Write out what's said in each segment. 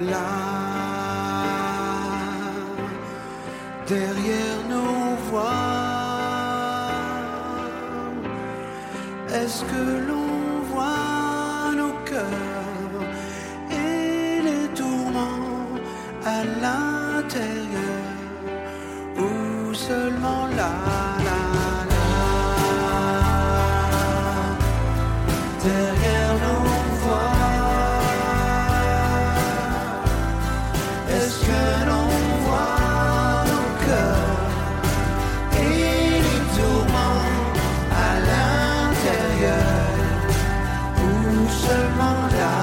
là, derrière nos voix, est-ce que l'on voit nos cœurs et les tourments à l'intérieur, ou seulement là, derrière nos voix, est-ce que l'on voit nos cœurs et les tourments à l'intérieur, ou seulement là,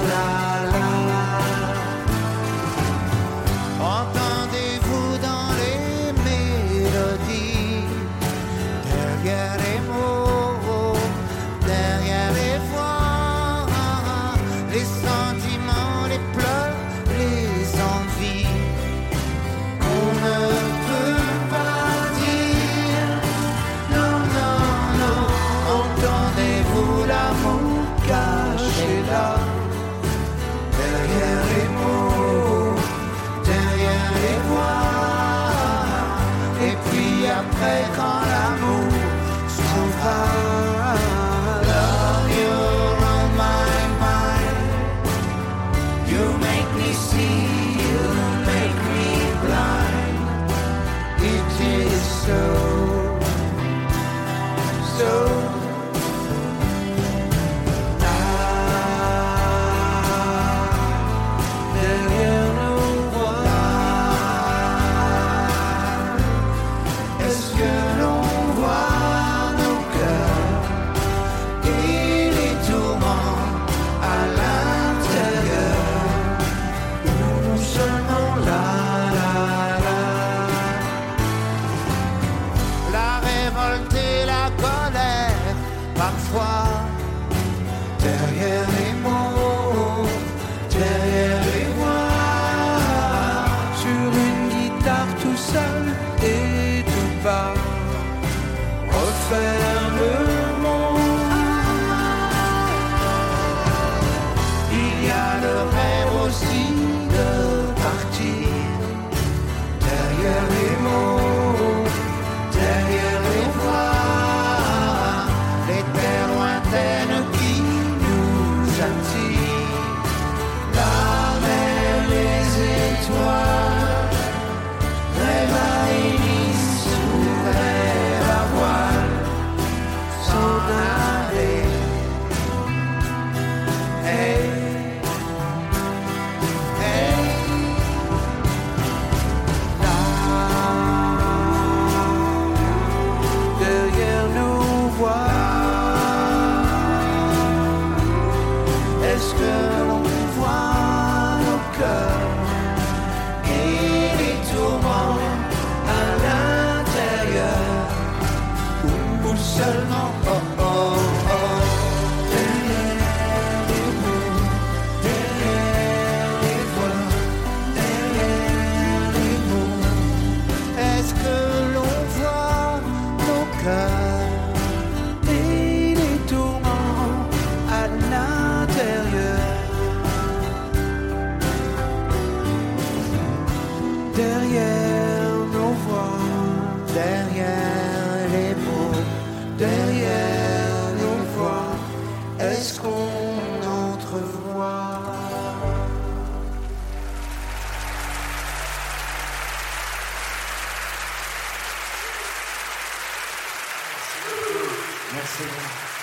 entendez-vous dans les mélodies, derrière les mots, derrière les voix, les sentiments, les pleurs, les envies qu'on ne peut pas dire. Non, non, non, entendez-vous l'amour caché là, derrière les mots, derrière les voix, et puis après quand l'amour s'en va, love, you're on my mind, you make me see, you make me blind, it is so, so. Derrière nos voix, est-ce que l'on voit nos cœurs et les tourments à l'intérieur, ou seulement là, la révolte et la colère, parfois derrière les mots, derrière les voix, sur une guitare tout seul et tout bas, refaire le monde. Il y a le rêve aussi de partir, derrière les mots, derrière les voix, les terres lointaines qui nous attirent, la mer, les étoiles, rêve à hélice, ouvert à voile, s'en aller. Hey, hey, là, derrière nos voix, est-ce que l'on voit nos cœurs et les tourments à l'intérieur, ou seulement oh oh oh, derrière les mots, derrière les voix, derrière les mots, est-ce que l'on voit nos cœurs et les tourments à l'intérieur, derrière nos voix, derrière les mots, derrière nos voix, est-ce qu'on entrevoit? Merci.